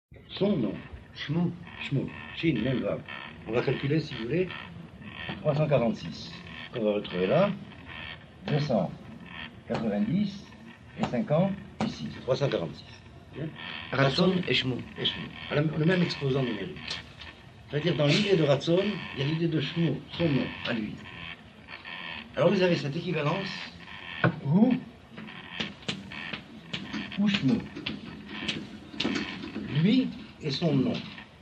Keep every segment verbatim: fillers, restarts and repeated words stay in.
Son nom, Shmou, Shmou, Shin, même Vav. On va calculer, si vous voulez, trois cent quarante-six, qu'on va retrouver là, deux cent quatre-vingt-dix et cinquante ici, c'est trois cent quarante-six. Ratson et Shmou. Et Shmou, le même exposant numérique. C'est-à-dire, dans l'idée de Ratson, il y a l'idée de Shmou, son nom, à lui. Alors vous avez cette équivalence, Hu ou Shmou. Lui et son nom.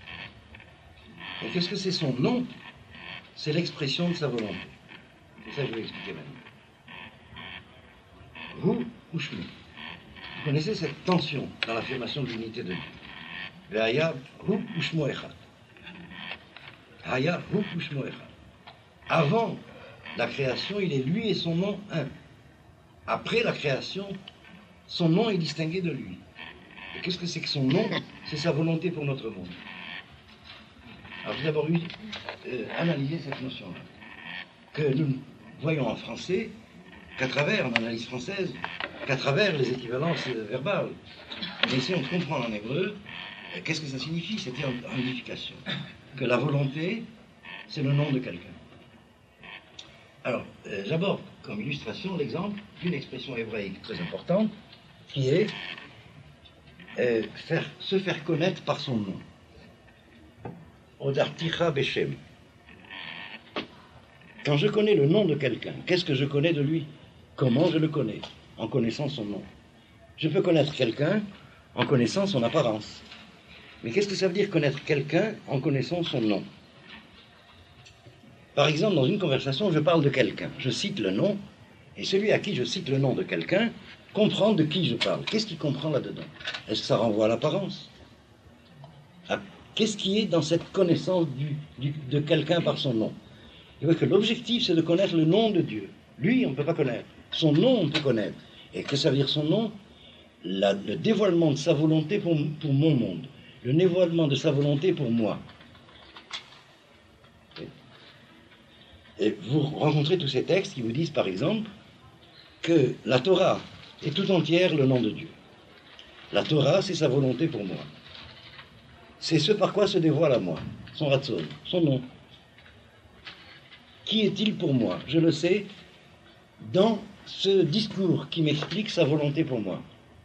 Et qu'est-ce que c'est son nom? C'est l'expression de sa volonté. C'est ça que je vais expliquer maintenant. Hu ou Shmou. Vous connaissez cette tension dans l'affirmation de l'unité de Dieu. Ve'aya Hu ou Shmou echad. Haya Hu ou Shmou echad. Avant la création, il est lui et son nom un. Après la création, son nom est distingué de lui. Et qu'est-ce que c'est que son nom? C'est sa volonté pour notre monde. Alors j'ai d'abord eu euh, analysé cette notion-là, que nous voyons en français qu'à travers, en analyse française, qu'à travers les équivalences euh, verbales. Mais si on comprend en hébreu, euh, qu'est-ce que ça signifie? C'était en, en unification. Que la volonté, c'est le nom de quelqu'un. Alors, euh, j'aborde comme illustration l'exemple d'une expression hébraïque très importante, qui est euh, faire, se faire connaître par son nom. Odarticha Beshem. Quand je connais le nom de quelqu'un, qu'est-ce que je connais de lui? Comment je le connais? En connaissant son nom. Je peux connaître quelqu'un en connaissant son apparence. Mais qu'est-ce que ça veut dire connaître quelqu'un en connaissant son nom? Par exemple, dans une conversation, je parle de quelqu'un, je cite le nom, et celui à qui je cite le nom de quelqu'un comprend de qui je parle. Qu'est-ce qu'il comprend là-dedans? Est-ce que ça renvoie à l'apparence? Ah, qu'est-ce qui est dans cette connaissance du, du, de quelqu'un par son nom? Il voit que l'objectif, c'est de connaître le nom de Dieu. Lui, on ne peut pas connaître. Son nom, on peut connaître. Et que ça veut dire son nom? La, le dévoilement de sa volonté pour, pour mon monde. Le dévoilement de sa volonté pour moi. Et vous rencontrez tous ces textes qui vous disent, par exemple, que la Torah est tout entière le nom de Dieu. La Torah, c'est sa volonté pour moi. C'est ce par quoi se dévoile à moi, son ratson, son nom. Qui est-il pour moi? Je le sais dans ce discours qui m'explique sa volonté pour moi.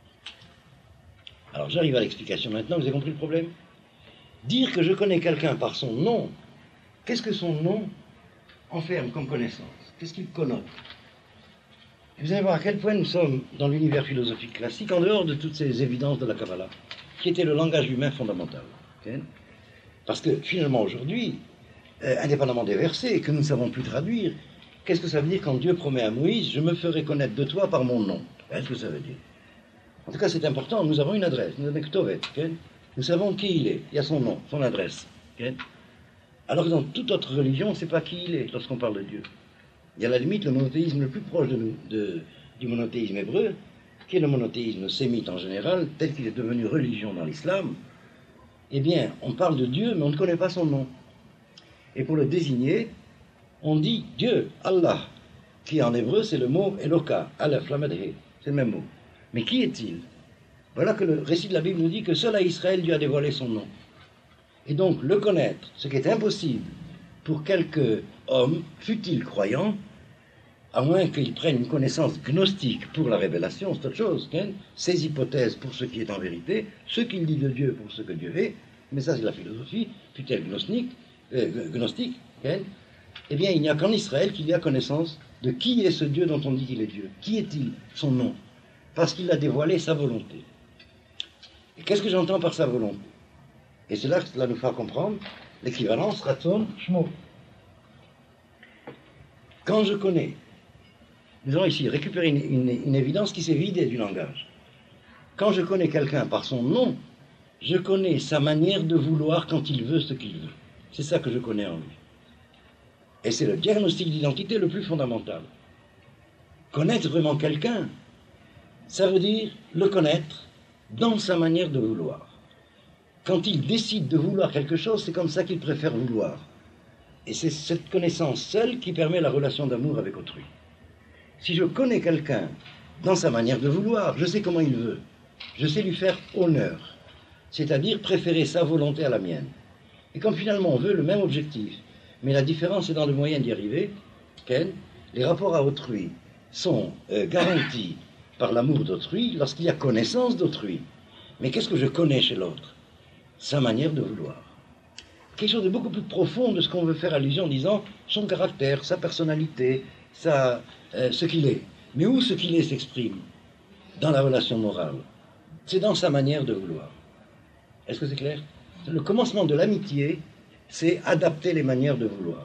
Alors j'arrive à l'explication maintenant, vous avez compris le problème? Dire que je connais quelqu'un par son nom, qu'est-ce que son nom enferme comme connaissance? Qu'est-ce qu'il connote? Et vous allez voir à quel point nous sommes dans l'univers philosophique classique, en dehors de toutes ces évidences de la Kabbalah, qui était le langage humain fondamental. Okay? Parce que finalement aujourd'hui, euh, indépendamment des versets que nous ne savons plus traduire, qu'est-ce que ça veut dire quand Dieu promet à Moïse, je me ferai connaître de toi par mon nom? Qu'est-ce que ça veut dire? En tout cas, c'est important, nous avons une adresse, nous avons une Ktovet, okay? Nous savons qui il est, il y a son nom, son adresse. Okay? Alors que dans toute autre religion, on ne sait pas qui il est lorsqu'on parle de Dieu. Il y a à la limite le monothéisme le plus proche de nous, de, du monothéisme hébreu, qui est le monothéisme sémite en général, tel qu'il est devenu religion dans l'islam. Eh bien, on parle de Dieu, mais on ne connaît pas son nom. Et pour le désigner, on dit Dieu, Allah, qui en hébreu c'est le mot Eloka, Aleph, Lamed, He, c'est le même mot. Mais qui est-il? Voilà que le récit de la Bible nous dit que seul à Israël Dieu a dévoilé son nom. Et donc, le connaître, ce qui est impossible pour quelque homme, fût-il croyant, à moins qu'il prenne une connaissance gnostique pour la révélation, c'est autre chose, hein? Ses hypothèses pour ce qui est en vérité, ce qu'il dit de Dieu pour ce que Dieu est, mais ça c'est la philosophie, fût-elle gnostique, euh, gnostique hein? Eh bien, il n'y a qu'en Israël qu'il y a connaissance de qui est ce Dieu dont on dit qu'il est Dieu. Qui est-il? Son nom. Parce qu'il a dévoilé sa volonté. Et qu'est-ce que j'entends par sa volonté? Et c'est là que cela nous fera comprendre l'équivalence Ratson, Shmou. Quand je connais, nous allons ici récupérer une, une, une évidence qui s'est vidée du langage. Quand je connais quelqu'un par son nom, je connais sa manière de vouloir quand il veut ce qu'il veut. C'est ça que je connais en lui. Et c'est le diagnostic d'identité le plus fondamental. Connaître vraiment quelqu'un, ça veut dire le connaître dans sa manière de vouloir. Quand il décide de vouloir quelque chose, c'est comme ça qu'il préfère vouloir. Et c'est cette connaissance seule qui permet la relation d'amour avec autrui. Si je connais quelqu'un dans sa manière de vouloir, je sais comment il veut. Je sais lui faire honneur. c'est-à-dire préférer sa volonté à la mienne. Et comme finalement on veut le même objectif, mais la différence est dans le moyen d'y arriver, Ken, les rapports à autrui sont euh, garantis par l'amour d'autrui lorsqu'il y a connaissance d'autrui. Mais qu'est-ce que je connais chez l'autre? Sa manière de vouloir. Quelque chose de beaucoup plus profond de ce qu'on veut faire allusion en disant son caractère, sa personnalité, sa, euh, ce qu'il est. Mais où ce qu'il est s'exprime? Dans la relation morale. C'est dans sa manière de vouloir. Est-ce que c'est clair? Le commencement de l'amitié, c'est adapter les manières de vouloir.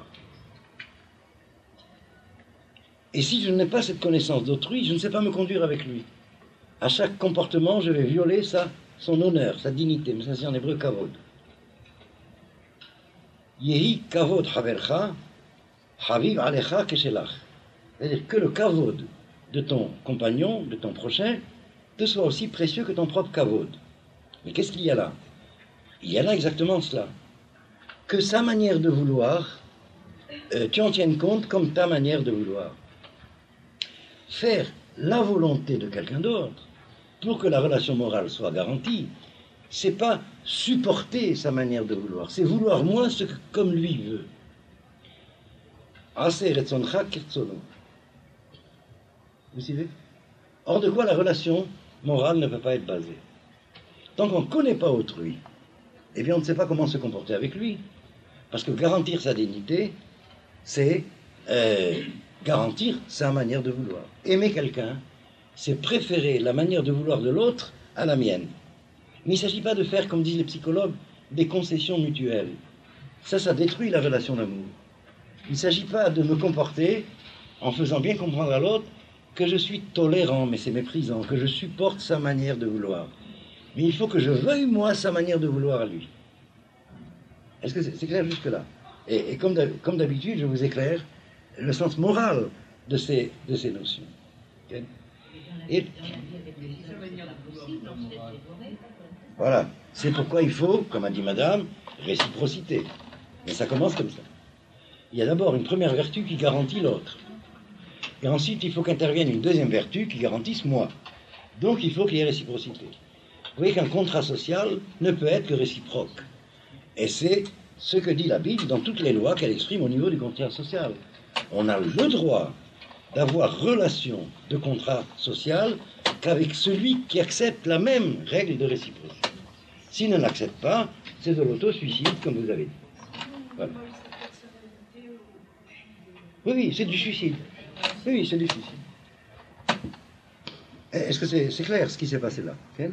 Et si je n'ai pas cette connaissance d'autrui, je ne sais pas me conduire avec lui. À chaque comportement, je vais violer sa, son honneur, sa dignité. Mais ça, c'est en hébreu kavod. Yehi kavod havercha, haviv alecha keshelach. C'est-à-dire que le kavod de ton compagnon, de ton prochain, te soit aussi précieux que ton propre kavod. Mais qu'est-ce qu'il y a là? Il y a là exactement cela. Que sa manière de vouloir, euh, tu en tiennes compte comme ta manière de vouloir. Faire la volonté de quelqu'un d'autre pour que la relation morale soit garantie, c'est pas supporter sa manière de vouloir, c'est vouloir moi ce que comme lui veut. Vous suivez? Hors de quoi la relation morale ne peut pas être basée. Tant qu'on ne connaît pas autrui, eh bien on ne sait pas comment se comporter avec lui. Parce que garantir sa dignité, c'est euh, garantir sa manière de vouloir. Aimer quelqu'un, c'est préférer la manière de vouloir de l'autre à la mienne. Mais il ne s'agit pas de faire, comme disent les psychologues, des concessions mutuelles. Ça, ça détruit la relation d'amour. Il ne s'agit pas de me comporter en faisant bien comprendre à l'autre que je suis tolérant, mais c'est méprisant, que je supporte sa manière de vouloir. Mais il faut que je veuille, moi, sa manière de vouloir à lui. Est-ce que c'est, c'est clair jusque-là? Et, et comme d'habitude, je vous éclaire le sens moral de ces, de ces notions. Okay? Et, voilà, c'est pourquoi il faut, comme a dit madame, réciprocité. Mais ça commence comme ça. Il y a d'abord une première vertu qui garantit l'autre. Et ensuite, il faut qu'intervienne une deuxième vertu qui garantisse moi. Donc, il faut qu'il y ait réciprocité. Vous voyez qu'un contrat social ne peut être que réciproque. Et c'est ce que dit la Bible dans toutes les lois qu'elle exprime au niveau du contrat social. On a le droit d'avoir relation de contrat social qu'avec celui qui accepte la même règle de réciprocité. S'il ne l'accepte pas, c'est de l'auto-suicide, comme vous avez dit. Voilà. Oui, oui, c'est du suicide. Oui, oui, c'est du suicide. Est-ce que c'est, c'est clair ce qui s'est passé là? Okay?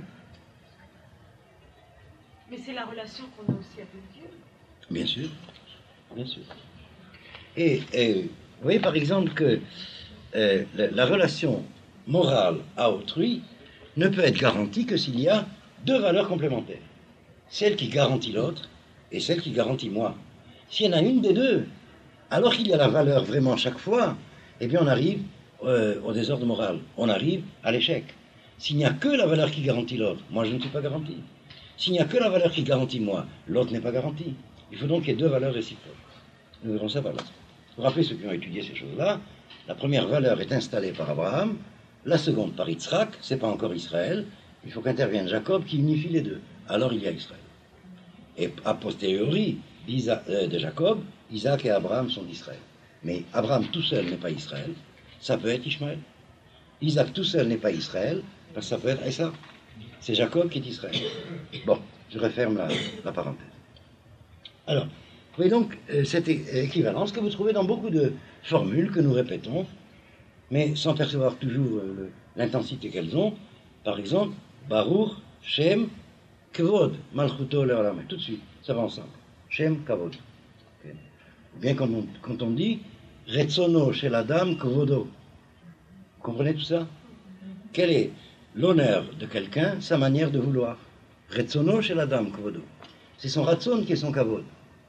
Mais c'est la relation qu'on a aussi avec Dieu. Bien sûr, bien sûr. Et, et vous voyez par exemple que euh, la, la relation morale à autrui ne peut être garantie que s'il y a deux valeurs complémentaires. Celle qui garantit l'autre et celle qui garantit moi. S'il y en a une des deux, alors qu'il y a la valeur vraiment chaque fois, eh bien on arrive euh, au désordre moral, on arrive à l'échec. S'il n'y a que la valeur qui garantit l'autre, moi je ne suis pas garanti. S'il n'y a que la valeur qui garantit moi, l'autre n'est pas garanti. Il faut donc qu'il y ait deux valeurs réciproques. Nous verrons ça par là. Vous vous rappelez ceux qui ont étudié ces choses-là, la première valeur est installée par Abraham, la seconde par Yitzhak, c'est pas encore Israël, il faut qu'intervienne Jacob qui unifie les deux. Alors il y a Israël. Et a posteriori d'Isa, euh, de Jacob, Isaac et Abraham sont d'Israël. Mais Abraham tout seul n'est pas Israël, ça peut être Ishmaël. Isaac tout seul n'est pas Israël, parce que ça peut être Esa. C'est Jacob qui est Israël. Bon, je referme la, la parenthèse. Alors, vous voyez donc euh, cette équivalence que vous trouvez dans beaucoup de formules que nous répétons, mais sans percevoir toujours euh, le, l'intensité qu'elles ont. Par exemple, Baruch, Shem, Kavod, Malchuto, Leolam. Tout de suite, ça va ensemble. Shem, Kavod. Okay. Ou bien quand on, quand on dit Retsono chez la dame, Kavodo. Vous comprenez tout ça? Quel est l'honneur de quelqu'un, sa manière de vouloir? Retsono chez la dame, Kavodo. C'est son ratson qui est son kavod.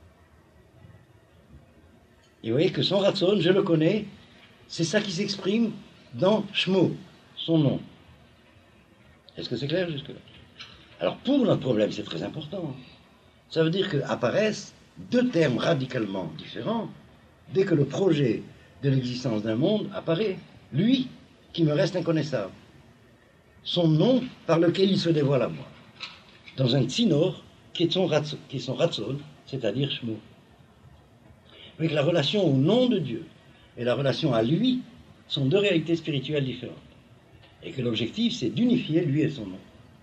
Et vous voyez que son ratson, je le connais, c'est ça qui s'exprime dans Shmo, son nom. Est-ce que c'est clair jusque-là? Alors pour notre problème, c'est très important. Ça veut dire qu'apparaissent deux termes radicalement différents dès que le projet de l'existence d'un monde apparaît. Lui, qui me reste inconnaissable. Son nom par lequel il se dévoile à moi. dans un tzinor qui est son ratson, qui est son ratson, c'est-à-dire Shmo. Avec la relation au nom de Dieu et la relation à lui sont deux réalités spirituelles différentes. Et que l'objectif, c'est d'unifier lui et son nom.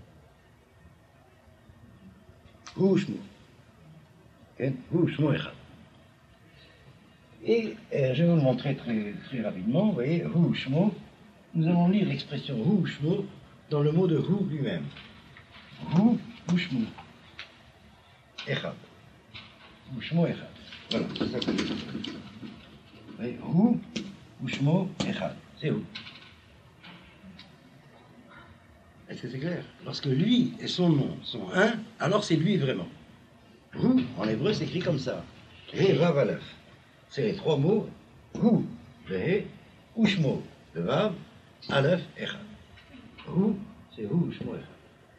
Hu Shmo. Hu Shmo Echad. Et euh, je vais vous le montrer très, très rapidement. Vous voyez, Hu Shmo. Nous allons lire l'expression Hu Shmo dans le mot de Hu lui-même. Hu Hu Shmo Echad. Hu Shmo Echad. Voilà, c'est ça que je veux dire. Vous voyez, Hu Hu Shmo Echad. C'est Hu. Est-ce que c'est clair? Lorsque lui et son nom sont un, alors c'est lui vraiment. Hu, en hébreu, s'écrit comme ça. He, Vav, Aleph. C'est les trois mots. Hu, le He, Ushmo, le Vav, Aleph, Echad. Hu, c'est Hu, Ushmo, Echad.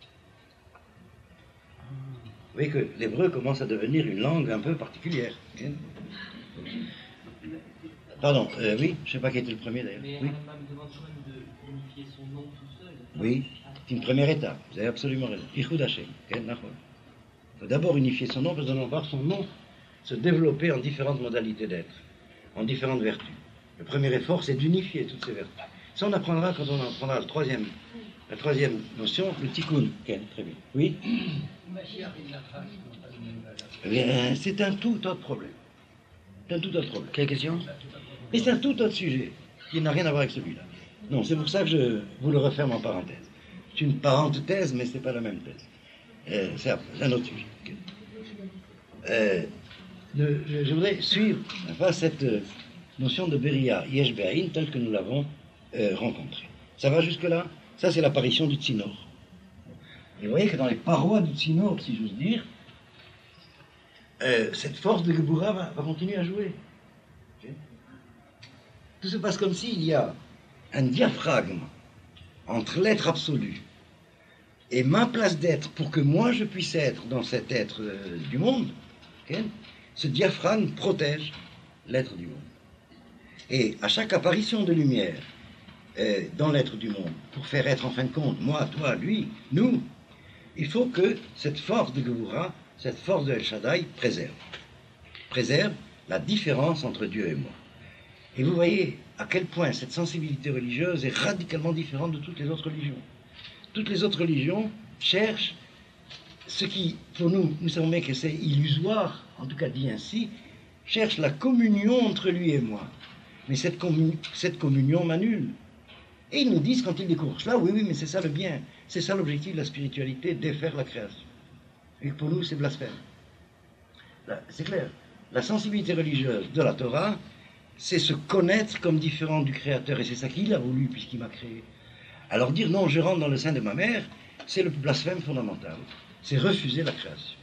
Vous voyez que l'hébreu commence à devenir une langue un peu particulière. Pardon, euh, oui, je ne sais pas qui était le premier d'ailleurs. Mais oui. Rambam demande quand même de unifier son nom tout seul. Oui, c'est une première étape, vous avez absolument raison. Ichud Hashem, il faut d'abord unifier son nom, parce que nous allons voir son nom se développer en différentes modalités d'être, en différentes vertus. Le premier effort, c'est d'unifier toutes ces vertus. Ça, on apprendra quand on apprendra le troisième, la troisième notion, le tikkun. Okay, très bien. Oui. Eh bien, c'est un tout autre problème. C'est un tout autre problème. Quelle question? Et c'est un tout autre sujet qui n'a rien à voir avec celui-là. Non, c'est pour ça que je vous le referme en parenthèse. C'est une parenthèse, mais ce n'est pas la même thèse. Euh, c'est un autre sujet. Okay. Euh, le, je, je voudrais suivre enfin, cette euh, notion de Beria, Yesh Be'ain, telle que nous l'avons euh, rencontrée. Ça va jusque-là? Ça, c'est l'apparition du Tzinor. Et vous voyez que dans les parois du Tzinor, si j'ose dire, euh, cette force de Geburah va, va continuer à jouer. Okay. Tout se passe comme s'il y a un diaphragme entre l'être absolu et ma place d'être pour que moi je puisse être dans cet être euh, du monde. Okay. Ce diaphragme protège l'être du monde. Et à chaque apparition de lumière euh, dans l'être du monde, pour faire être en fin de compte, moi, toi, lui, nous, il faut que cette force de Geburah, cette force de El Shaddai préserve. Préserve la différence entre Dieu et moi. Et vous voyez à quel point cette sensibilité religieuse est radicalement différente de toutes les autres religions. Toutes les autres religions cherchent ce qui, pour nous, nous savons bien que c'est illusoire, en tout cas dit ainsi, cherche la communion entre lui et moi. Mais cette, commun cette communion m'annule. Et ils nous disent, quand ils découvrent cela, oui, oui, mais c'est ça le bien, c'est ça l'objectif de la spiritualité, défaire la création. Et pour nous, c'est blasphème. C'est clair. La sensibilité religieuse de la Torah, c'est se connaître comme différent du Créateur, et c'est ça qu'il a voulu, puisqu'il m'a créé. Alors dire, non, je rentre dans le sein de ma mère, c'est le blasphème fondamental. C'est refuser la création.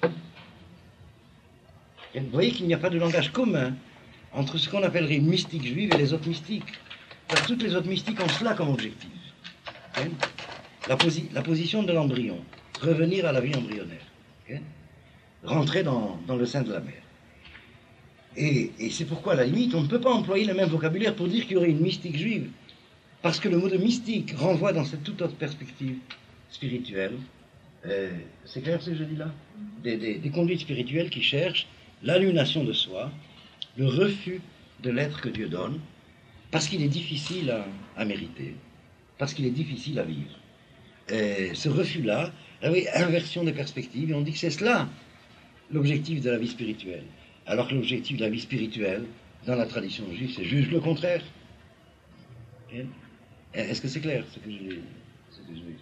Et vous voyez qu'il n'y a pas de langage commun entre ce qu'on appellerait une mystique juive et les autres mystiques. Car toutes les autres mystiques ont cela comme objectif. Okay? La, posi la position de l'embryon, revenir à la vie embryonnaire. Okay? Rentrer dans, dans le sein de la mère. Et, et c'est pourquoi, à la limite, on ne peut pas employer le même vocabulaire pour dire qu'il y aurait une mystique juive. Parce que le mot de mystique renvoie dans cette toute autre perspective spirituelle. Euh, c'est clair ce que je dis là? Des, des, des conduites spirituelles qui cherchent l'aliénation de soi, le refus de l'être que Dieu donne, parce qu'il est difficile à, à mériter, parce qu'il est difficile à vivre. Et ce refus-là, oui, inversion des perspectives, et on dit que c'est cela l'objectif de la vie spirituelle. Alors que l'objectif de la vie spirituelle, dans la tradition juive, c'est juste le contraire. Est-ce que c'est clair ce que je veux dire?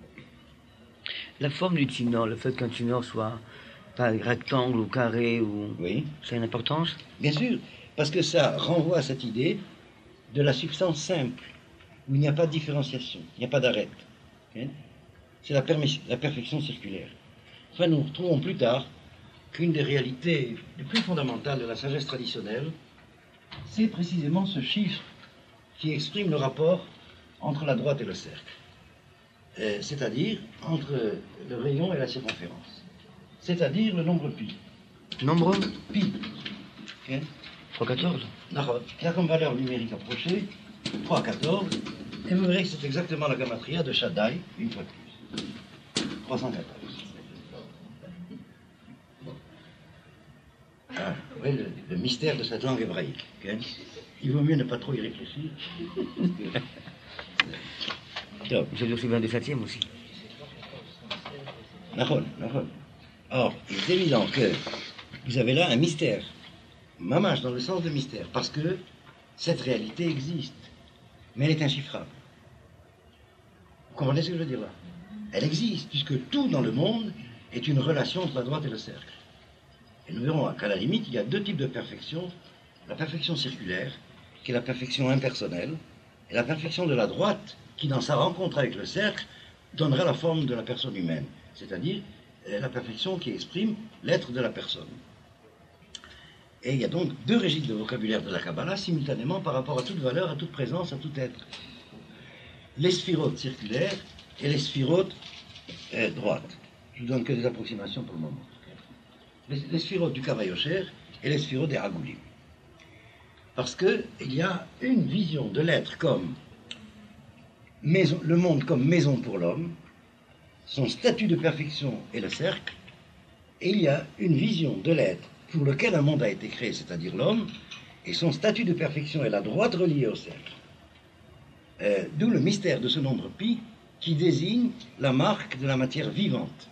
La forme du tzinor, le fait qu'un tzinor soit pas rectangle ou carré, ou... Oui. Ça a une importance? Bien sûr, parce que ça renvoie à cette idée de la substance simple, où il n'y a pas de différenciation, il n'y a pas d'arête. Okay? C'est la, la perfection circulaire. Enfin, nous retrouvons plus tard qu'une des réalités les plus fondamentales de la sagesse traditionnelle, c'est précisément ce chiffre qui exprime le rapport entre la droite et le cercle. Euh, c'est-à-dire entre le rayon et la circonférence. C'est-à-dire le nombre pi. Nombre? Pi. Okay? trois cent quatorze. Qui a comme valeur numérique approchée trois cent quatorze. Et vous verrez que c'est exactement la gamatria de Shaddai, une fois de plus. trois cent quatorze. appelle le, le mystère de cette langue hébraïque. Okay? Il vaut mieux ne pas trop y réfléchir. Je veux aussi vingt-deux septième aussi. Nahon, Nahon. Or, il est évident que vous avez là un mystère. Mamache dans le sens de mystère, parce que cette réalité existe, mais elle est inchiffrable. Vous comprenez ce que je veux dire là? Elle existe, puisque tout dans le monde est une relation entre la droite et le cercle. Et nous verrons qu'à la limite, il y a deux types de perfection. La perfection circulaire, qui est la perfection impersonnelle, et la perfection de la droite, qui dans sa rencontre avec le cercle, donnera la forme de la personne humaine, c'est-à-dire la perfection qui exprime l'être de la personne. Et il y a donc deux registres de vocabulaire de la Kabbalah simultanément par rapport à toute valeur, à toute présence, à tout être. Les sphirotes circulaires et les sphirotes euh, droites. Je vous donne que des approximations pour le moment. Les, les sphirotes du Kavayosher et les sphirotes des Hagoulim. Parce qu'il y a une vision de l'être comme maison, le monde comme maison pour l'homme, son statut de perfection est le cercle, et il y a une vision de l'être pour lequel un monde a été créé, c'est-à-dire l'homme, et son statut de perfection est la droite reliée au cercle. Euh, d'où le mystère de ce nombre pi qui désigne la marque de la matière vivante.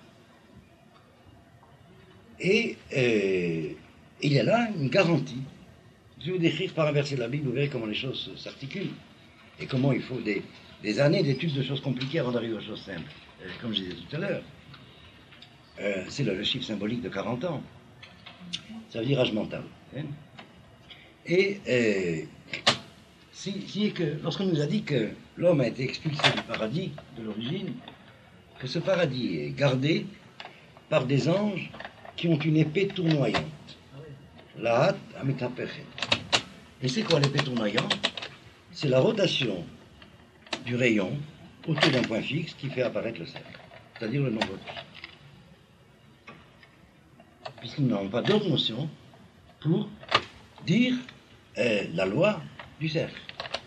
Et euh, il y a là une garantie. Je vais vous décrire par un verset de la Bible, vous verrez comment les choses s'articulent, et comment il faut des, des années d'études de choses compliquées avant d'arriver aux choses simples. Euh, comme je disais tout à l'heure, euh, c'est le, le chiffre symbolique de quarante ans. Ça veut dire âge mental. Hein? Et euh, si, si que, lorsqu'on nous a dit que l'homme a été expulsé du paradis de l'origine, que ce paradis est gardé par des anges qui ont une épée tournoyante. Lahat amitapechet. Et c'est quoi l'épée tournoyante? C'est la rotation du rayon autour d'un point fixe qui fait apparaître le cercle, c'est-à-dire le nombre pi. Puisqu'ils n'ont pas d'autre notion pour dire euh, la loi du cercle.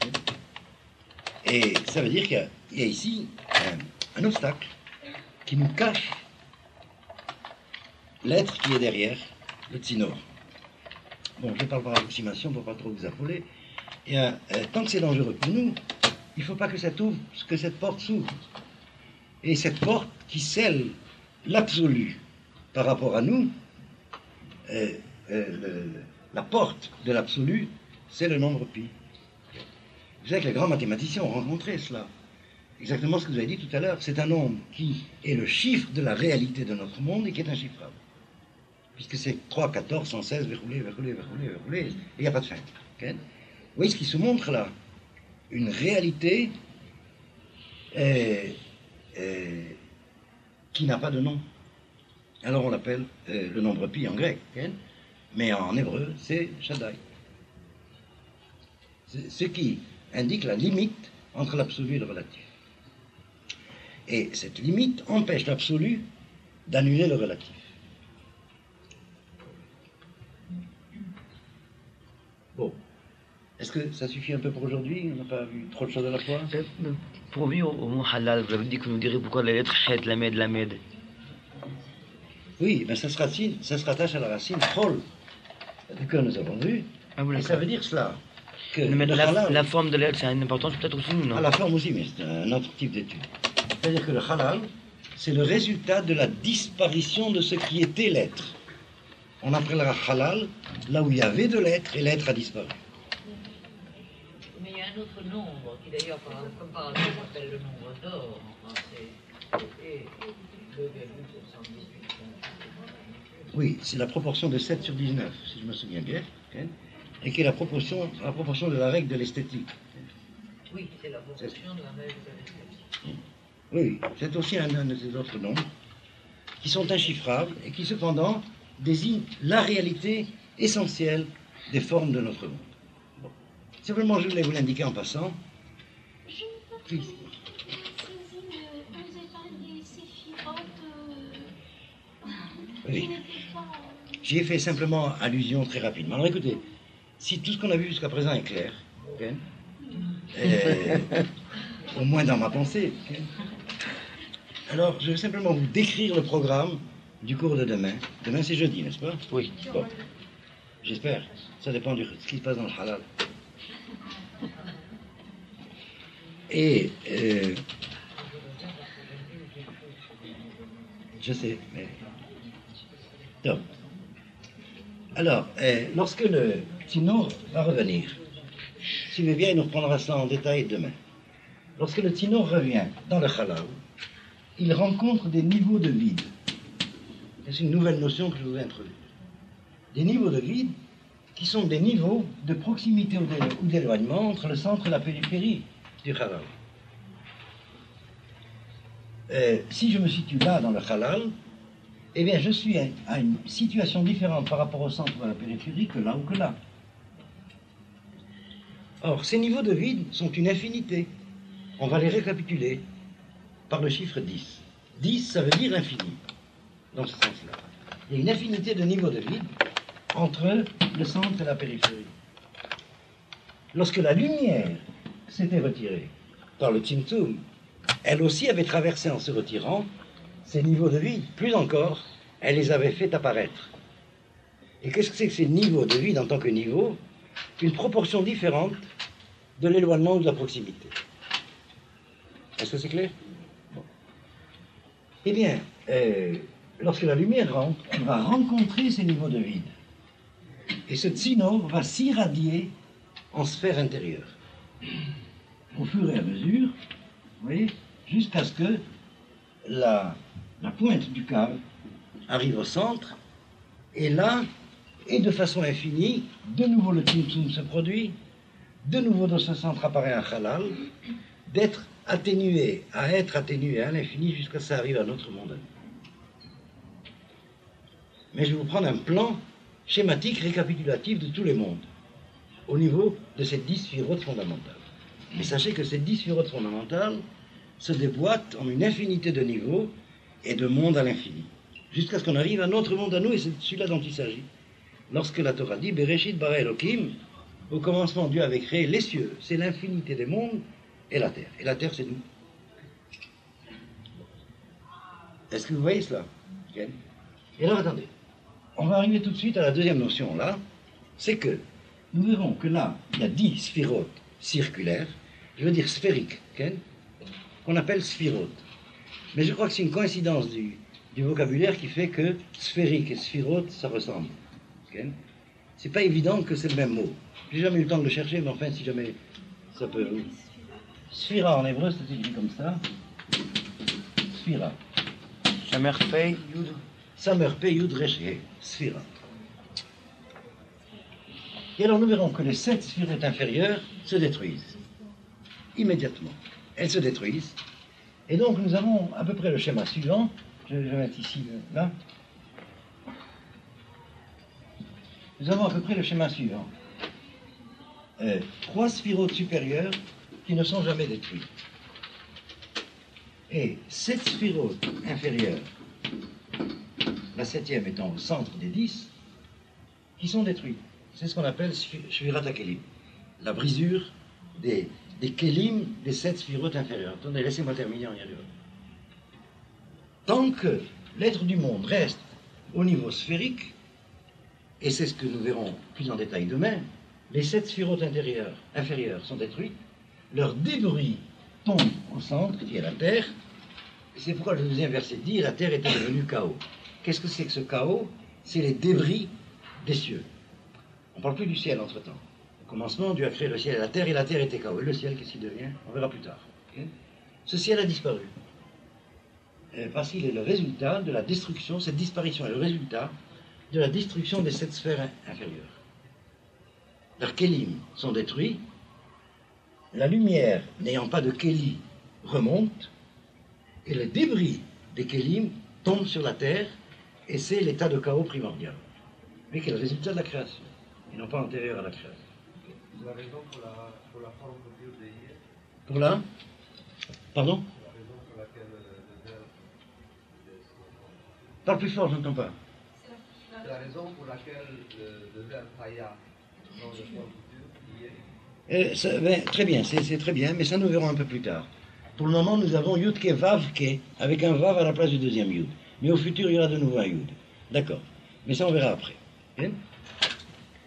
Et ça veut dire qu'il y a, il y a ici un, un obstacle qui nous cache l'être qui est derrière le tsinor. Bon, je parle par approximation pour ne pas trop vous affoler. Et euh, euh, tant que c'est dangereux pour nous, il ne faut pas que, ça ouvre, que cette porte s'ouvre. Et cette porte qui scelle l'absolu par rapport à nous, euh, euh, le, la porte de l'absolu, c'est le nombre pi. Vous savez que les grands mathématiciens ont rencontré cela. Exactement ce que vous avez dit tout à l'heure. C'est un nombre qui est le chiffre de la réalité de notre monde et qui est inchiffrable. Puisque c'est trois, quatorze, cent seize, verroulé, verroulé, verroulé, verroulé, et il n'y a pas de fin. Okay? Vous voyez ce qui se montre là? Une réalité euh, euh, qui n'a pas de nom. Alors on l'appelle euh, le nombre pi en grec, okay? Mais en hébreu, c'est Shaddai. C'est ce qui indique la limite entre l'absolu et le relatif. Et cette limite empêche l'absolu d'annuler le relatif. Bon. Est-ce que ça suffit un peu pour aujourd'hui? On n'a pas vu trop de choses à la fois? Pour revenir au, au mot halal, vous avez dit que vous nous direz pourquoi la lettre het, la med, la med. Oui, mais ça se, racine, ça se rattache à la racine chol que nous avons vue. Ah, et ça veut dire cela. Que mais le la, halal, la forme de la lettre, c'est une importance peut-être aussi, non? à la forme aussi, mais c'est un autre type d'étude. C'est-à-dire que le halal, c'est le résultat de la disparition de ce qui était l'être. On appellera halal là où il y avait de l'être et l'être a disparu. Mais il y a un autre nombre qui d'ailleurs, comme par hasard, s'appelle le nombre d'or. Enfin, c'est deux virgule soixante-dix-huit. Oui, c'est la proportion de sept sur dix-neuf, si je me souviens bien, okay, et qui est la proportion, la proportion de la règle de l'esthétique. Oui, c'est la proportion de la règle de l'esthétique. Oui, c'est aussi un, un de ces autres nombres qui sont inchiffrables et qui cependant désignent la réalité essentielle des formes de notre monde. Bon. Simplement, je voulais vous l'indiquer en passant. Je Oui. Oui. J'y ai fait simplement allusion très rapidement. Alors écoutez, si tout ce qu'on a vu jusqu'à présent est clair, okay, euh, au moins dans ma pensée, okay, alors je vais simplement vous décrire le programme du cours de demain. Demain c'est jeudi, n'est-ce pas? Oui. Bon. J'espère. Ça dépend de ce qui se passe dans le halal. Et euh, je sais, mais donc, alors, euh, lorsque le Tinour va revenir, suivez bien, il nous reprendra ça en détail demain. Lorsque le Tinour revient dans le halal, il rencontre des niveaux de vide. C'est une nouvelle notion que je vous ai introduite. Des niveaux de vide qui sont des niveaux de proximité ou d'éloignement entre le centre et la périphérie du halal. Euh, si je me situe là dans le halal, eh bien je suis à une situation différente par rapport au centre ou à la périphérie que là ou que là. Or, ces niveaux de vide sont une infinité. On va les récapituler par le chiffre dix. dix, ça veut dire infini, dans ce sens-là. Il y a une infinité de niveaux de vide entre le centre et la périphérie. Lorsque la lumière s'était retirée par le Tzimtzum, elle aussi avait traversé en se retirant ces niveaux de vide. Plus encore, elle les avait fait apparaître. Et qu'est-ce que c'est que ces niveaux de vide en tant que niveau? Une proportion différente de l'éloignement ou de la proximité. Est-ce que c'est clair? Bon. Eh bien, euh, lorsque la lumière rentre, elle va rencontrer ces niveaux de vide. Et ce tsinor va s'irradier en sphère intérieure. Au fur et à mesure, vous voyez, jusqu'à ce que la, la pointe du câble arrive au centre, et là, et de façon infinie, de nouveau le tzimtzum se produit, de nouveau dans ce centre apparaît un halal, d'être atténué à être atténué à l'infini jusqu'à ce que ça arrive à notre monde. Mais je vais vous prendre un plan schématique récapitulatif de tous les mondes, au niveau de ces dix sphirotes fondamentales. Mais sachez que ces dix sphirotes fondamentales se déboîtent en une infinité de niveaux et de mondes à l'infini, jusqu'à ce qu'on arrive à notre monde à nous, et c'est celui-là dont il s'agit. Lorsque la Torah dit « Bereshit bara Elohim », au commencement, Dieu avait créé les cieux, c'est l'infinité des mondes, et la terre. Et la terre, c'est nous. Est-ce que vous voyez cela? Okay. Et alors, attendez. On va arriver tout de suite à la deuxième notion, là. C'est que nous verrons que là, il y a dix sphirotes circulaires, je veux dire sphériques, okay, qu'on appelle sphirotes. Mais je crois que c'est une coïncidence du, du vocabulaire qui fait que sphérique et sphirote, ça ressemble. Okay. C'est pas évident que c'est le même mot. J'ai jamais eu le temps de le chercher, mais enfin, si jamais ça peut... Sphira en hébreu, c'est écrit comme ça. Sphira. Samerpei, Yud. Samerpei, Yud, Resh, He. Sphira. Et alors nous verrons que les sept sphirotes inférieures se détruisent. Immédiatement. Elles se détruisent. Et donc nous avons à peu près le schéma suivant. Je vais mettre ici, là. Nous avons à peu près le schéma suivant. Euh, trois sphirotes supérieures qui ne sont jamais détruites. Et sept sphirotes inférieures, la septième étant au centre des dix, qui sont détruites. C'est ce qu'on appelle Shvirat HaKelim, la brisure des, des Kelim des sept sphirotes inférieures. Attendez, laissez-moi terminer en y arrivant. Tant que l'être du monde reste au niveau sphérique, et c'est ce que nous verrons plus en détail demain, les sept sphirotes intérieures, inférieures sont détruites, leur débris tombe au centre, qui est la Terre, et c'est pourquoi le deuxième verset dit « La Terre était devenue chaos ». Qu'est-ce que c'est que ce chaos? C'est les débris des cieux. On ne parle plus du ciel entre-temps. Au commencement, Dieu a créé le ciel et la Terre, et la Terre était chaos. Et le ciel, qu'est-ce qu'il devient? On verra plus tard. Okay. Ce ciel a disparu. Euh, parce qu'il est le résultat de la destruction, cette disparition est le résultat de la destruction des sept sphères inférieures. Leurs kélim sont détruits, la lumière n'ayant pas de kéli remonte, et le débris des kélim tombe sur la terre, et c'est l'état de chaos primordial, mais qui est le résultat de la création, et non pas antérieur à la création. C'est la raison pour la, pour la forme de Dieu d'hier. Pour la Pardon? C'est la raison pour laquelle le verbe. Parle plus fort, je n'entends pas. C'est la raison pour laquelle le, le verbe Haya dans le forme de Dieu hier. Euh, ça, ben, très bien, c'est, c'est très bien, mais ça nous verrons un peu plus tard. Pour le moment, nous avons Yud-Ke, Vav-Ke, avec un Vav à la place du deuxième Yud. Mais au futur, il y aura de nouveau un Yud. D'accord. Mais ça, on verra après. Bien.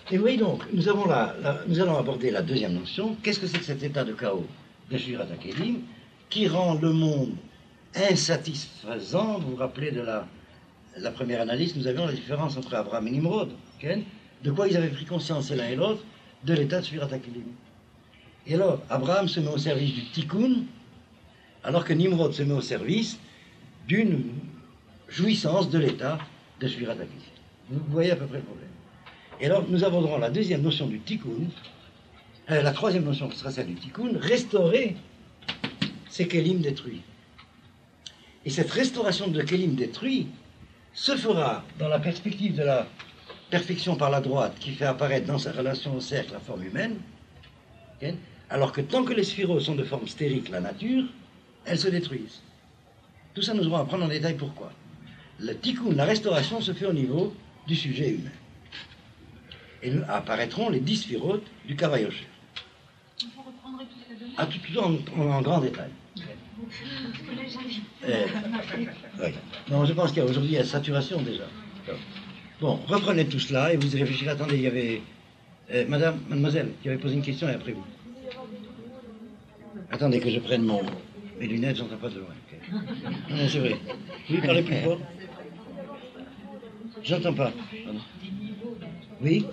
Et vous voyez donc, nous, avons la, la- nous allons aborder la deuxième notion. Qu'est-ce que c'est que cet état de chaos de Shvirat HaKelim qui rend le monde insatisfaisant? Vous vous rappelez de la, la première analyse, nous avions la différence entre Abraham et Nimrod. Ok? De quoi ils avaient pris conscience l'un et l'autre? De l'état de Shvirat HaKelim. Et alors, Abraham se met au service du tikkun, alors que Nimrod se met au service d'une jouissance de l'état de Shvirat HaKelim. Vous voyez à peu près le problème. Et alors, nous aborderons la deuxième notion du tikkun, euh, la troisième notion qui sera celle du tikkun, restaurer ces kelim détruits. Et cette restauration de kelim détruits se fera dans la perspective de la perfection par la droite qui fait apparaître dans sa relation au cercle la forme humaine, okay, alors que tant que les sphiros sont de forme stérique, la nature, elles se détruisent. Tout ça, nous allons apprendre en détail pourquoi. Le tikkun, la restauration, se fait au niveau du sujet humain. Et nous apparaîtront les dix sphirotes du Kavayosher. Vous reprendrez tout ça demain. À tout, tout en, en, en grand détail. Parce que là, j'arrive. Euh, oui. Non, je pense qu'il y a aujourd'hui il y a saturation déjà. Bon, reprenez tout cela et vous y réfléchirez. Attendez, il y avait euh, Madame, Mademoiselle, qui avait posé une question et après vous. Attendez que je prenne mon mes lunettes, j'entends pas de loin. Okay. Non, non, c'est vrai. Oui, parlez plus fort. J'entends pas. Pardon. Oui.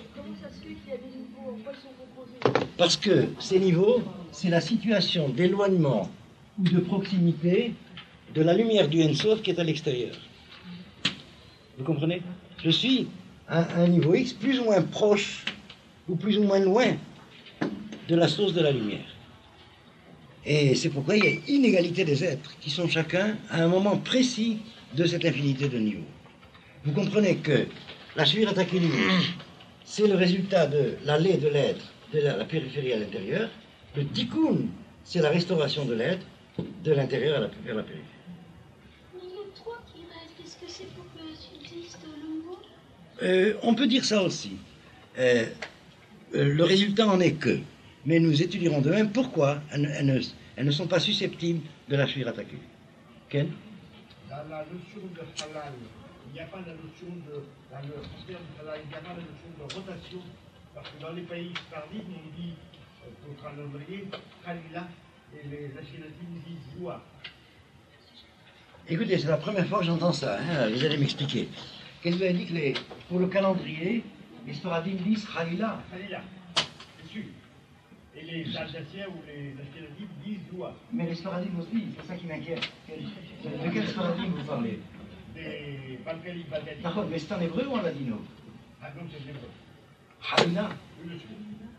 Parce que ces niveaux, c'est la situation d'éloignement ou de proximité de la lumière du Ensof qui est à l'extérieur. Vous comprenez? Je suis à un niveau X plus ou moins proche ou plus ou moins loin de la source de la lumière. Et c'est pourquoi il y a inégalité des êtres qui sont chacun à un moment précis de cette infinité de niveaux. Vous comprenez que la Shvirat HaKelim, c'est le résultat de l'allée de l'être de la, la périphérie à l'intérieur. Le tikkun, c'est la restauration de l'être de l'intérieur à la, vers la périphérie. Mais les trois qui restent, est-ce que c'est pour que subsiste le mot? Euh, on peut dire ça aussi. Euh, euh, le résultat en est que, mais nous étudierons demain pourquoi elles, elles, ne, elles ne sont pas susceptibles de la Shvirat HaKelim. Ken? Dans la notion de halal, il n'y a pas la notion de. Dans le terme halal, il n'y a pas la notion de rotation. Parce que dans les pays tardives, on dit, euh, pour le calendrier, Khalila, et les Ashkenazim disent Zoua. Écoutez, c'est la première fois que j'entends ça. Hein, vous allez m'expliquer. Qu'est-ce que vous avez dit que les, pour le calendrier, les Sporadim disent Khalila? Khalila, c'est sûr. Et les Alsaciens ou les Ashkenazim disent Zoua. Mais les Sporadim aussi, c'est ça qui m'inquiète. De, de quel Sporadim vous parlez? Des Balkali, Balkali. D'accord, mais c'est en hébreu ou en ladino? Ah non, c'est hébreu. Khalila. Oui, monsieur.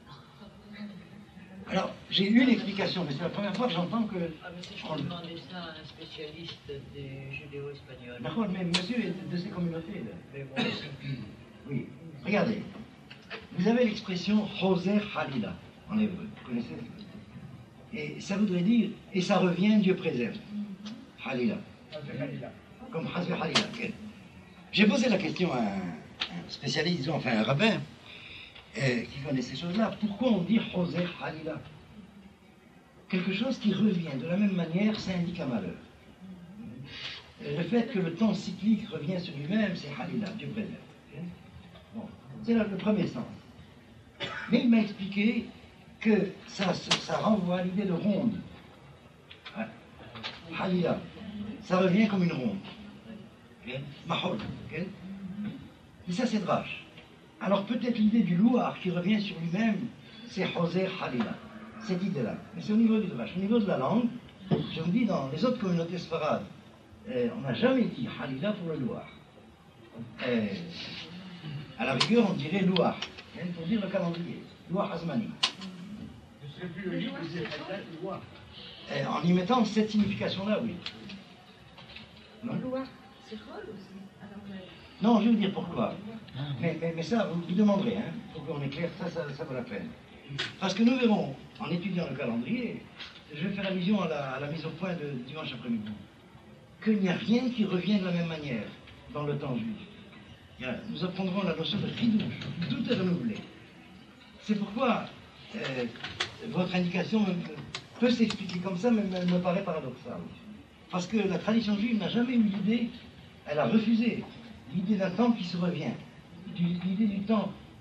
Alors, j'ai eu une explication, mais c'est la première fois que j'entends que... Ah, mais si je peux demander ça à un spécialiste des judéo-espagnols. D'accord, mais monsieur est de, de ces communautés. Là. Mais bon, Oui. Regardez. Vous avez l'expression Hoser Halila en hébreu. Vous connaissez? Et ça voudrait dire, et ça revient, Dieu préserve. Halila. Ah, c'est Khalila. Comme Hazbe Halila. Okay. J'ai posé la question à un, un spécialiste, disons, enfin un rabbin, euh, qui connaît ces choses-là. Pourquoi on dit Hoser Halila? Quelque chose qui revient de la même manière, ça indique un malheur. Euh, Le fait que le temps cyclique revient sur lui-même, c'est Halila, Dieu préserve. Okay. Bon. C'est le premier sens. Mais il m'a expliqué que ça, ça renvoie à l'idée de ronde. Ouais. Halila, ça revient comme une ronde. Okay. Mahol. Okay. Et ça, c'est drache. Alors peut-être l'idée du louar qui revient sur lui-même, c'est Hoser Halila. Cette idée-là. Mais c'est au niveau du drache. Au niveau de la langue, je vous dis, dans les autres communautés sfarades, euh, on n'a jamais dit Halila pour le louar. Euh, à la rigueur, on dirait louar, hein, pour dire le calendrier. Louar Hazmani. Ce serait plus logique de dire Khalila que Zoua. Euh, en y mettant cette signification-là, oui. Non, Loire, c'est rôle aussi. Alors, euh, non, je vais vous dire pourquoi. Mais, mais, mais ça, vous vous demanderez, hein, pour qu'on éclaire ça, ça, ça vaut la peine. Parce que nous verrons, en étudiant le calendrier, je vais faire allusion à la, à la mise au point de dimanche après-midi, qu'il n'y a rien qui revient de la même manière dans le temps juif. Il y a- Nous apprendrons la notion de chidouche, tout est renouvelé. C'est pourquoi euh, votre indication me- peut s'expliquer comme ça, mais me, me paraît paradoxale. Parce que la tradition juive n'a jamais eu l'idée, elle a refusé l'idée d'un temps qui se revient, du- l'idée du temps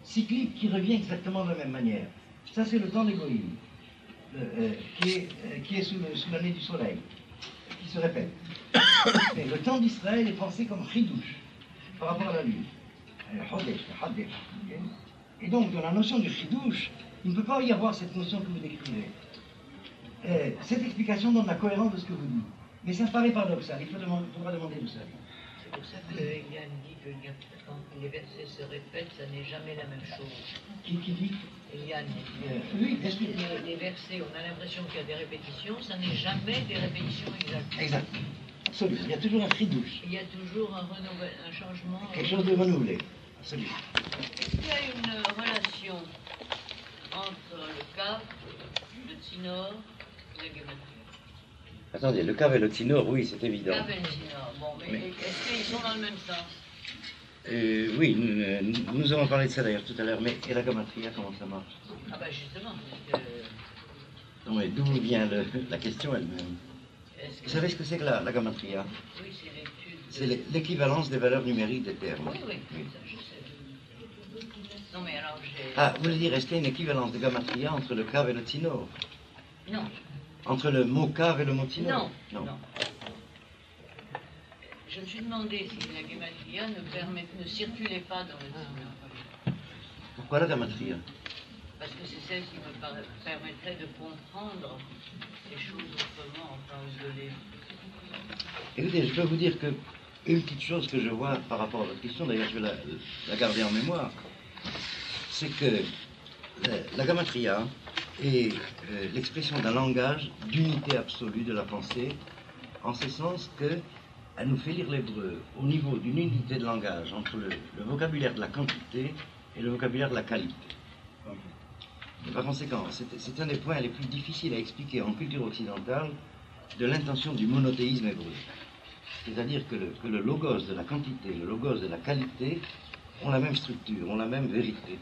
cyclique qui revient exactement de la même manière. Ça, c'est le temps d'égoïme, euh, qui est, euh, qui est sous, le, sous l'année du soleil, qui se répète. Et le temps d'Israël est pensé comme chidouche, par rapport à la lune. Et donc, dans la notion du chidouche, il ne peut pas y avoir cette notion que vous décrivez. Euh, cette explication donne la cohérence de ce que vous dites. Mais ça paraît paradoxal, il faut demander, faudra demander d'où ça vient. C'est pour ça que Yann dit que quand les versets se répètent, ça n'est jamais la même chose. Qui, qui dit Yann, euh, Oui, est-ce que... les, les versets, on a l'impression qu'il y a des répétitions, ça n'est jamais des répétitions exactes. Exact. Absolument. Il y a toujours un chidouche. Il y a toujours un, renouvel, un changement. Quelque chose de renouvelé. Absolument. Est-ce qu'il y a une relation entre le Kaf, le Tsinor et la Gematria? Attendez, le Kav et le Tsinor, oui, c'est évident. Kav et le Tsinor, bon, mais, Mais- est-ce qu'ils sont dans le même sens? Euh, oui, nous, nous, nous avons parlé de ça d'ailleurs tout à l'heure, mais et la Gematria, comment ça marche? Ah bah justement, parce que, Non, mais d'où vient le- la question elle-même? est-ce que... Vous savez ce que c'est que la, la Gematria? Oui, c'est l'étude. de- C'est l'é- l'équivalence des valeurs numériques des termes. Oui, oui, ça je sais. Non mais alors j'ai... Ah, vous voulez dire, est-ce qu'il y a une équivalence de Gematria entre le Kav et le Tsinor? Non, Entre le mot Kav et le mot Tsinor? non, non. Je me suis demandé si la Gematria ne, permet, ne circulait pas dans le Tsinor. Pourquoi la Gematria? Parce que c'est celle qui me par- permettrait de comprendre les choses autrement, enfin au-delà. Écoutez, je peux vous dire que une petite chose que je vois par rapport à votre question, d'ailleurs je vais la, la garder en mémoire, c'est que la, la Gematria est euh, l'expression d'un langage d'unité absolue de la pensée, en ce sens qu'elle nous fait lire l'hébreu au niveau d'une unité de langage entre le, le vocabulaire de la quantité et le vocabulaire de la qualité. Et par conséquent, c'est, c'est un des points les plus difficiles à expliquer en culture occidentale de l'intention du monothéisme hébreu. C'est-à-dire que le, que le logos de la quantité, le logos de la qualité ont la même structure, ont la même vérité.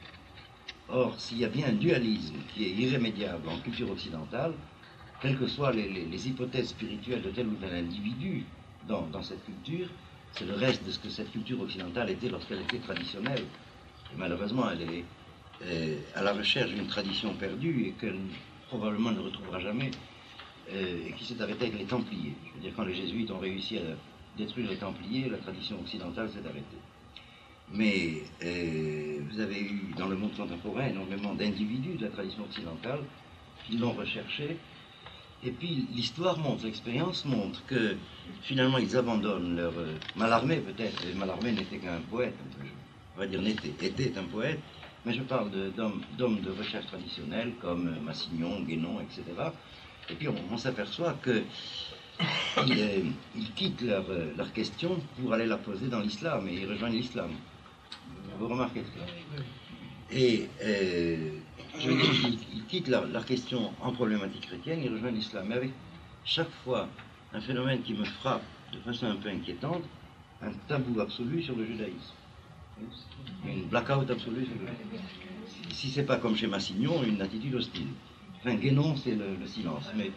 Or, s'il y a bien un dualisme qui est irrémédiable en culture occidentale, quelles que soient les, les, les hypothèses spirituelles de tel ou tel individu dans, dans cette culture, c'est le reste de ce que cette culture occidentale était lorsqu'elle était traditionnelle. Et malheureusement, elle est euh, à la recherche d'une tradition perdue et qu'elle probablement ne retrouvera jamais, euh, et qui s'est arrêtée avec les Templiers. Je veux dire, quand les Jésuites ont réussi à détruire les Templiers, la tradition occidentale s'est arrêtée. Mais euh, vous avez eu dans le monde contemporain énormément d'individus de la tradition occidentale qui l'ont recherché. Et puis l'histoire montre, l'expérience montre que finalement ils abandonnent leur... Euh, Mallarmé peut-être, et Mallarmé n'était qu'un poète, on va dire n'était, était un poète, mais je parle de, d'hommes, d'hommes de recherche traditionnels comme Massignon, Guénon, et cetera. Et puis on, on s'aperçoit que ils, euh, ils quittent leur, euh, leur question pour aller la poser dans l'islam, et ils rejoignent l'islam. Vous remarquez cela? Et euh, je veux dire, ils, ils quittent leur, leur question en problématique chrétienne, ils rejoignent l'islam. Mais avec chaque fois un phénomène qui me frappe de façon un peu inquiétante, un tabou absolu sur le judaïsme. Une blackout absolue sur le judaïsme. Si c'est pas comme chez Massignon, une attitude hostile. Enfin, Guénon, c'est le, le silence. Mais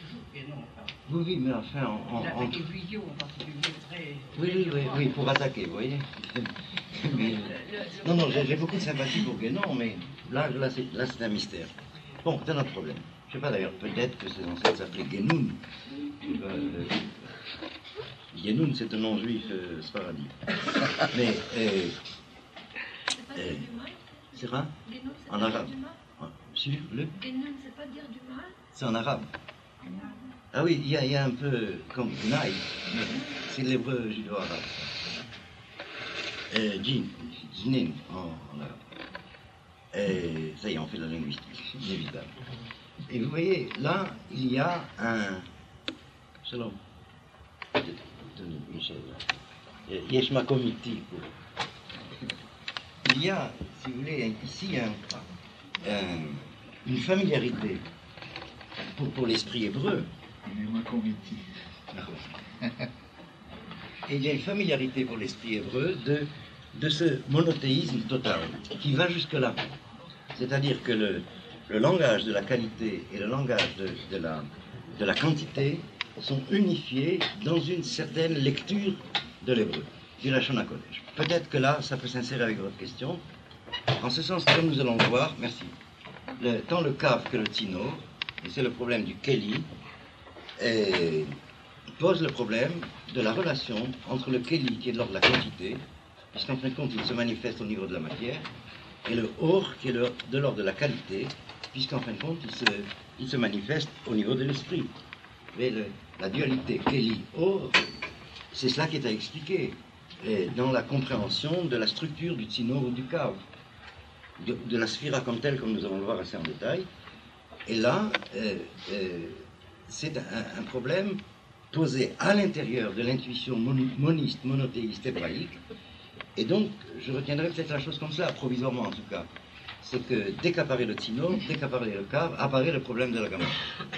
oui, oui, mais enfin, en, en, en... vidéos en particulier très... Oui, oui, oui, oui, pour attaquer, vous voyez. Mais, non, non, j'ai, j'ai beaucoup de sympathie pour Guénon, mais là, là, c'est, là, c'est un mystère. Bon, c'est notre problème. Je sais pas d'ailleurs, peut-être que ses ancêtres s'appelaient Guénoun. Euh, Guénoun, c'est un nom juif euh, sfaradi. Mais, euh, C'est pas euh, dire du mal. c'est vrai? Guénon, c'est En pas arabe. dire du mal. Sur le, Guénon, c'est pas dire du mal. c'est en arabe. Ah oui, il y, a- il y a un peu comme Naï, c'est l'hébreu judo-arabe. Euh, Jin, Jinin en, en arabe. Euh, ça y est, on fait la linguistique, inévitable. Et vous voyez, là, il y a un... Shalom. Tenez, une chaise, là. Yesh makom iti. Il y a, si vous voulez, ici un, un, une familiarité pour, pour l'esprit hébreu. Et il y a une familiarité pour l'esprit hébreu de, de ce monothéisme total qui va jusque-là. C'est-à-dire que le, le langage de la qualité et le langage de, de, la, de la quantité sont unifiés dans une certaine lecture de l'hébreu, du Lachon HaKodesh. Peut-être que là, ça peut s'insérer avec votre question. En ce sens, comme nous allons le voir, merci, le, tant le cave que le tino, et c'est le problème du keli, et pose le problème de la relation entre le keli qui est de l'ordre de la quantité, puisqu'en fin de compte il se manifeste au niveau de la matière, et le or qui est de, de l'ordre de la qualité, puisqu'en fin de compte il se, il se manifeste au niveau de l'esprit. Mais le, la dualité keli-or, c'est cela qui est à expliquer et dans la compréhension de la structure du tsino ou du cave, de, de la sphira comme telle, comme nous allons le voir assez en détail. Et là, euh, euh, c'est un, un problème posé à l'intérieur de l'intuition mon, moniste, monothéiste, hébraïque. Et donc, je retiendrai peut-être la chose comme ça, provisoirement en tout cas. C'est que dès qu'apparaît le tsino, dès qu'apparaît le cave, apparaît le problème de la gamma.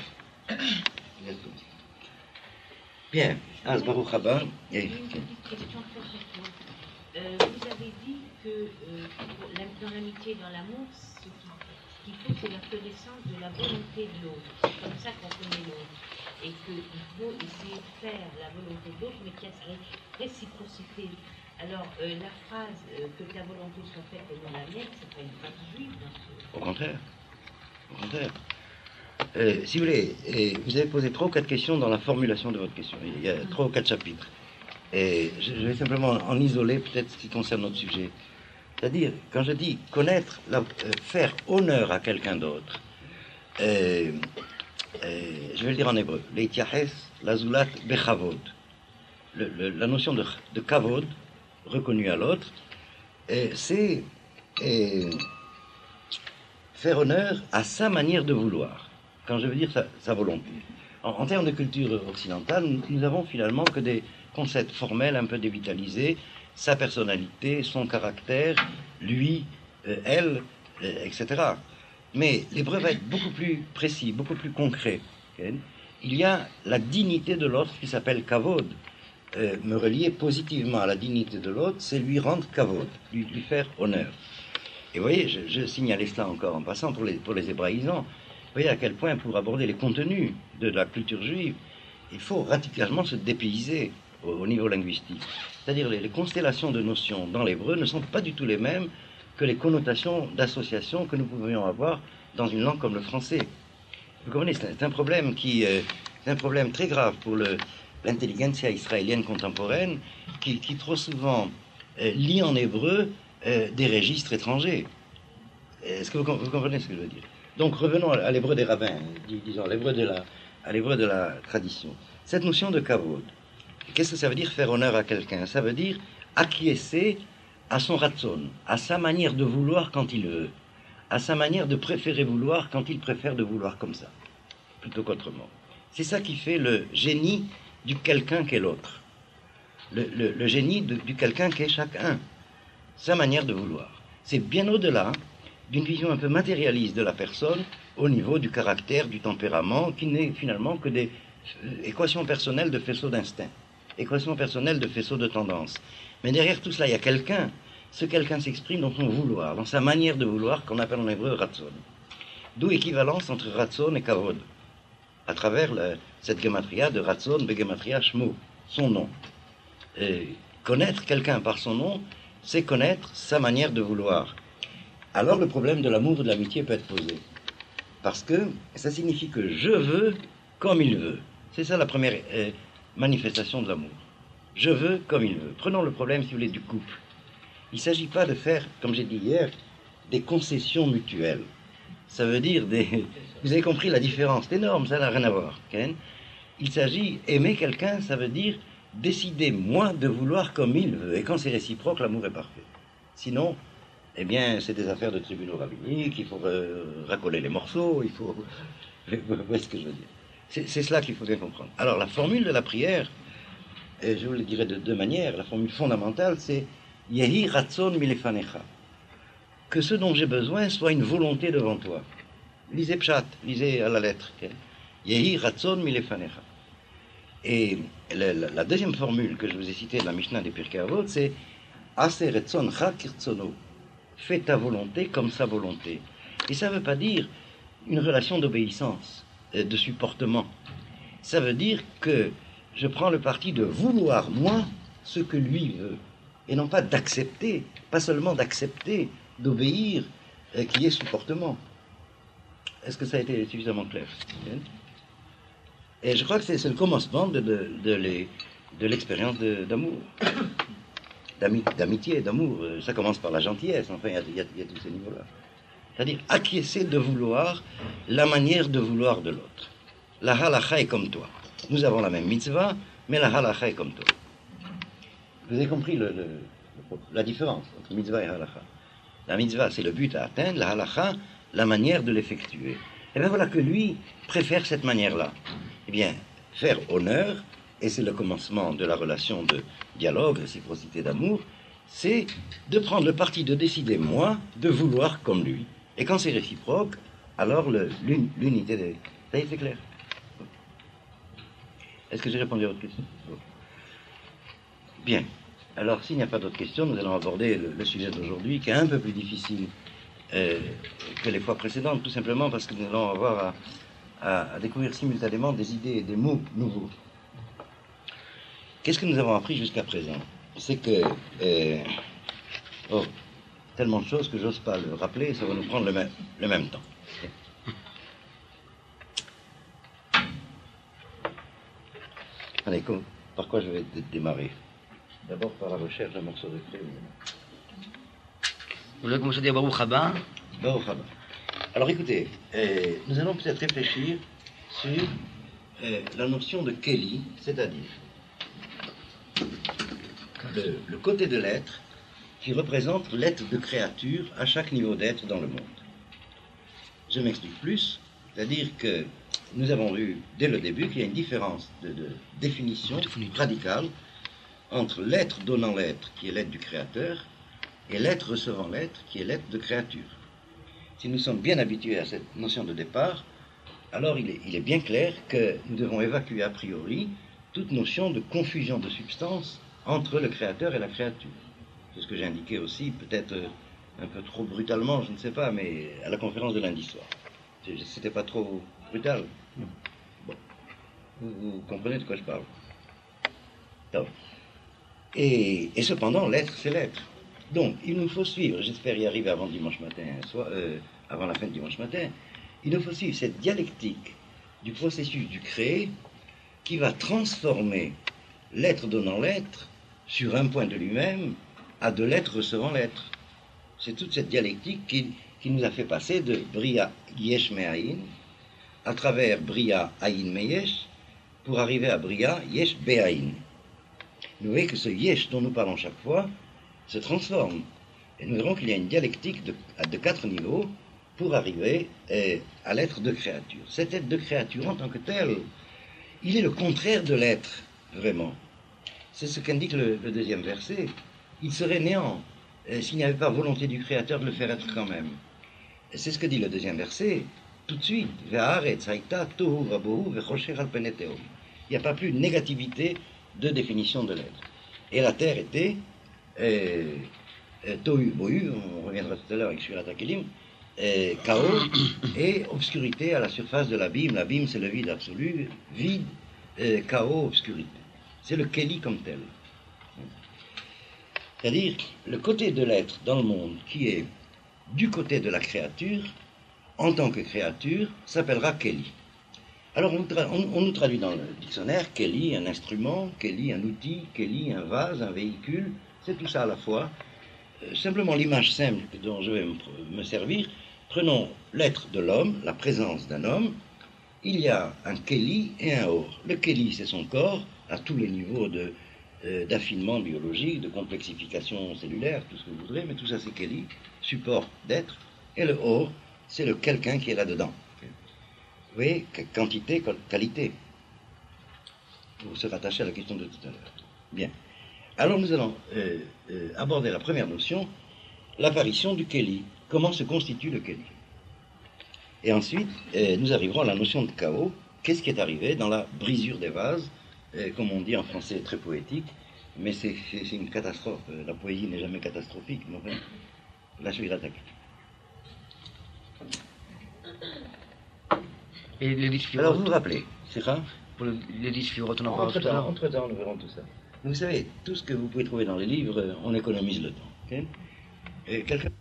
Bien, Az Baruch Haba. Une petite question très très courte. Euh, vous avez dit que euh, dans l'amitié et dans l'amour, ce qu'il faut, c'est la connaissance de la volonté de l'autre. C'est comme ça qu'on connaît l'autre. Et qu'il faut essayer de faire la volonté de l'autre, mais qu'il y a cette réciprocité. Alors, euh, la phrase euh, que ta volonté soit faite et non la mienne, c'est pas une phrase juive. Au contraire. Au contraire. Euh, si vous voulez, euh, vous avez posé trois ou quatre questions dans la formulation de votre question. Il y a trois ou quatre chapitres. Et je, je vais simplement en isoler peut-être ce qui concerne notre sujet. C'est-à-dire, quand je dis connaître, la, euh, faire honneur à quelqu'un d'autre, euh, euh, je vais le dire en hébreu, leitiahes lazulat bechavod. Le, le, la notion de, de kavod, reconnu à l'autre, euh, c'est euh, faire honneur à sa manière de vouloir. Quand je veux dire sa, sa volonté. En, en termes de culture occidentale, nous, nous avons finalement que des concepts formels un peu dévitalisés, sa personnalité, son caractère, lui, euh, elle, euh, et cetera. Mais l'hébreu va être beaucoup plus précis, beaucoup plus concret. Okay? Il y a la dignité de l'autre qui s'appelle kavod. Euh, me relier positivement à la dignité de l'autre, c'est lui rendre kavod, lui, lui faire honneur. Et vous voyez, je, je signalais cela encore en passant pour les, pour les hébraïsants. Vous voyez à quel point, pour aborder les contenus de la culture juive, il faut radicalement se dépayser au, au niveau linguistique. C'est-à-dire les, les constellations de notions dans l'hébreu ne sont pas du tout les mêmes que les connotations d'association que nous pourrions avoir dans une langue comme le français. Vous comprenez, c'est un problème qui, euh, c'est un problème très grave pour le, l'intelligentsia israélienne contemporaine, qui, qui trop souvent euh, lit en hébreu euh, des registres étrangers. Est-ce que vous, vous comprenez ce que je veux dire? Donc revenons à l'hébreu des rabbins, disons à l'hébreu de la, à l'hébreu de la tradition. Cette notion de kavod, qu'est-ce que ça veut dire faire honneur à quelqu'un? Ça veut dire acquiescer à son ratson, à sa manière de vouloir quand il veut, à sa manière de préférer vouloir quand il préfère de vouloir comme ça, plutôt qu'autrement. C'est ça qui fait le génie du quelqu'un qu'est l'autre, le, le, le génie de, du quelqu'un qu'est chacun, sa manière de vouloir. C'est bien au-delà d'une vision un peu matérialiste de la personne au niveau du caractère, du tempérament, qui n'est finalement que des euh, équations personnelles de faisceaux d'instinct, équations personnelles de faisceaux de tendance. Mais derrière tout cela, il y a quelqu'un. Ce quelqu'un s'exprime dans son vouloir, dans sa manière de vouloir, qu'on appelle en hébreu ratson. D'où équivalence entre ratson et kavod, à travers le, cette gematria de ratson, begematria shmo, son nom. Et connaître quelqu'un par son nom, c'est connaître sa manière de vouloir. Alors le problème de l'amour et de l'amitié peut être posé. Parce que ça signifie que je veux comme il veut. C'est ça la première euh, manifestation de l'amour. Je veux comme il veut. Prenons le problème, si vous voulez, du couple. Il ne s'agit pas de faire, comme j'ai dit hier, des concessions mutuelles. Ça veut dire des... Vous avez compris la différence, c'est énorme, ça n'a rien à voir. Okay? Il s'agit, aimer quelqu'un, ça veut dire décider, moi, de vouloir comme il veut. Et quand c'est réciproque, l'amour est parfait. Sinon... Eh bien, c'est des affaires de tribunaux rabbiniques, il faut euh, racoler les morceaux, il faut... Vous voyez ce que je veux dire? C'est, c'est cela qu'il faut bien comprendre. Alors, la formule de la prière, et je vous le dirai de deux manières, la formule fondamentale, c'est « Yehi ratson milefanecha » que ce dont j'ai besoin soit une volonté devant toi. Lisez Pshat, lisez à la lettre. Okay? Yehi ratson milefanecha. Et la, la, la deuxième formule que je vous ai citée de la Mishnah des Pirkei Avot, c'est « Ase retzoncha kirtsono » fais ta volonté comme sa volonté. Et ça ne veut pas dire une relation d'obéissance, de supportement. Ça veut dire que je prends le parti de vouloir, moi, ce que lui veut, et non pas d'accepter, pas seulement d'accepter, d'obéir euh, qui est supportement. Est-ce que ça a été suffisamment clair? Et je crois que c'est, c'est le commencement de, de, de, les, de l'expérience de, d'amour, D'ami, d'amitié, d'amour. Ça commence par la gentillesse, enfin, il y a, il y a, il y a tous ces niveaux-là. C'est-à-dire acquiescer de vouloir la manière de vouloir de l'autre. La halakha est comme toi. Nous avons la même mitzvah, mais la halakha est comme toi. Vous avez compris le, le, la différence entre mitzvah et halakha? La mitzvah, c'est le but à atteindre, la halakha, la manière de l'effectuer. Et bien voilà que lui préfère cette manière-là. Eh bien, faire honneur, et c'est le commencement de la relation de dialogue, réciprocité d'amour, c'est de prendre le parti de décider, moi, de vouloir comme lui. Et quand c'est réciproque, alors le, l'un, l'unité des... Ça y est, c'est clair? Est-ce que j'ai répondu à votre question? Bien. Alors, s'il n'y a pas d'autres questions, nous allons aborder le, le sujet d'aujourd'hui, qui est un peu plus difficile euh, que les fois précédentes, tout simplement parce que nous allons avoir à, à, à découvrir simultanément des idées et des mots nouveaux. Qu'est-ce que nous avons appris jusqu'à présent? C'est que... Euh, oh, tellement de choses que j'ose pas le rappeler, ça va nous prendre le même, le même temps. Allez, par quoi je vais démarrer? D'abord par la recherche d'un morceau de clé. Vous voulez commencer à dire Baruch Haba? Baruch Haba. Alors écoutez, euh, nous allons peut-être réfléchir sur euh, la notion de Keli, c'est-à-dire le, le côté de l'être qui représente l'être de créature à chaque niveau d'être dans le monde. Je m'explique plus, c'est-à-dire que nous avons vu dès le début qu'il y a une différence de, de définition radicale entre l'être donnant l'être, qui est l'être du créateur, et l'être recevant l'être, qui est l'être de créature. Si nous sommes bien habitués à cette notion de départ, alors il est, il est bien clair que nous devons évacuer a priori toute notion de confusion de substance entre le créateur et la créature. C'est ce que j'ai indiqué aussi, peut-être un peu trop brutalement, je ne sais pas, mais à la conférence de lundi soir. C'était pas trop brutal? Bon. Vous, vous comprenez de quoi je parle? Donc. Et, et cependant, l'être, c'est l'être. Donc, il nous faut suivre, j'espère y arriver avant dimanche matin, soit, euh, avant la fin de dimanche matin, il nous faut suivre cette dialectique du processus du créé qui va transformer l'être donnant l'être sur un point de lui-même à de l'être recevant l'être. C'est toute cette dialectique qui, qui nous a fait passer de Bria Yesh Me'ayin à travers Bria Ayin Meyesh pour arriver à Bria Yesh Be'ayin. Nous voyons que ce Yesh dont nous parlons chaque fois se transforme. Et nous verrons qu'il y a une dialectique de, de quatre niveaux pour arriver euh, à l'être de créature. Cet être de créature en tant que tel, il est le contraire de l'être, vraiment. C'est ce qu'indique le, le deuxième verset. Il serait néant euh, s'il n'y avait pas volonté du Créateur de le faire être quand même. Et c'est ce que dit le deuxième verset, tout de suite. Il n'y a pas plus de négativité de définition de l'être. Et la terre était euh, euh, tohu bohu, on reviendra tout à l'heure avec Shirat HaKelim, euh, chaos et obscurité à la surface de l'abîme. L'abîme, c'est le vide absolu, vide, euh, chaos, obscurité. C'est le Keli comme tel. C'est-à-dire le côté de l'être dans le monde qui est du côté de la créature, en tant que créature, s'appellera Keli. Alors on, tra- on, on nous traduit dans le dictionnaire Keli, un instrument, Keli, un outil, Keli, un vase, un véhicule, c'est tout ça à la fois. Euh, simplement l'image simple dont je vais me, me servir, prenons l'être de l'homme, la présence d'un homme, il y a un Keli et un Or. Le Keli, c'est son corps, à tous les niveaux de, euh, d'affinement biologique, de complexification cellulaire, tout ce que vous voudrez, mais tout ça c'est Keli, support d'être, et le Or, c'est le quelqu'un qui est là-dedans. Vous voyez, quantité, qualité. Pour se rattacher à la question de tout à l'heure. Bien. Alors nous allons euh, euh, aborder la première notion, l'apparition du Keli. Comment se constitue le Keli? Et ensuite, euh, nous arriverons à la notion de chaos. Qu'est-ce qui est arrivé dans la brisure des vases, euh, comme on dit en français très poétique, mais c'est, c'est, c'est une catastrophe. La poésie n'est jamais catastrophique. Mais enfin, là, je vais l'attaquer. Et les dix Alors vous vous rappelez, c'est ça? Pour le, les dix firotes, on en parle tout à l'heure. Entre temps, nous verrons tout ça. Vous savez, tout ce que vous pouvez trouver dans les livres, on économise le temps. Okay? Et quelqu'un